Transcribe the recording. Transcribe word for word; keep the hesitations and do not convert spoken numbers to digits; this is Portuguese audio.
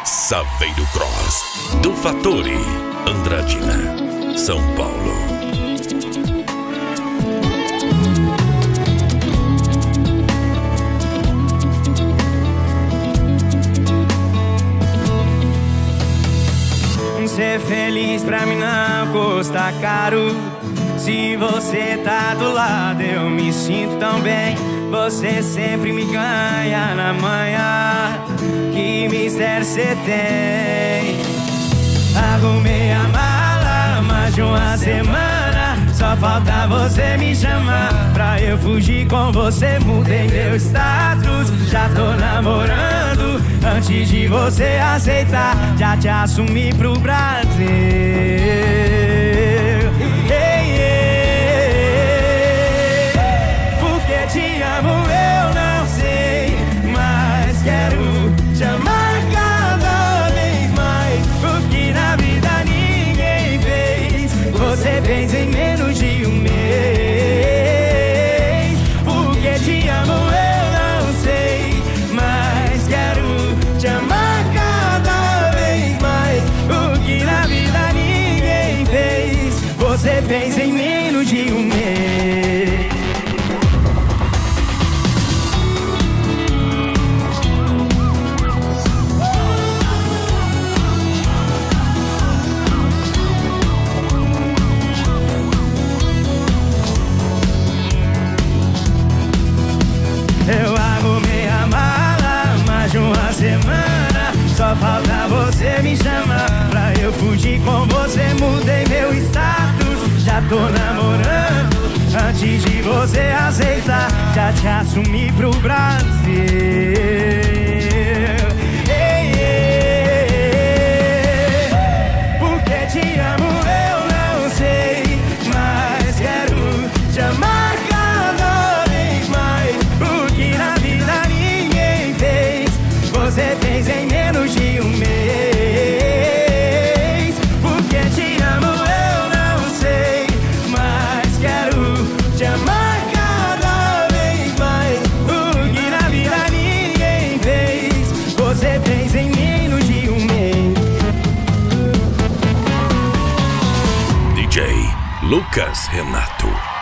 Saveiro Cross, do Fattori, Andradina, São Paulo. Ser feliz pra mim não custa caro. Se você tá do lado eu me sinto tão bem. Você sempre me ganha na manhã. Que mistério cê tem? Arrumei a mala mais de uma semana. Só falta você me chamar pra eu fugir com você. Mudei meu status, já tô namorando. Antes de você aceitar, já te assumi pro Brasil. Ei, ei, porque te amo eu não sei, mas quero te amar cada vez mais. O que na vida ninguém fez, você fez em menos de um mês. Porque te amo eu não sei, mas quero te amar cada vez mais. O que na vida ninguém fez, você fez em menos de um mês. Eu arrumei a mala mais de uma semana. Só falta você me chamar pra eu fugir com você. Mudei meu status, já tô namorando. Antes de você aceitar, já te assumi pro Brasil. Ei, ei, ei, porque te amo eu não sei, mas quero te amar cada vez mais. O que na vida ninguém fez, você fez em menos de um mês. Porque te amo eu não sei, mas quero te amar cada vez mais. O que na vida ninguém fez, você fez em menos de um mês. D J Lucas Renato.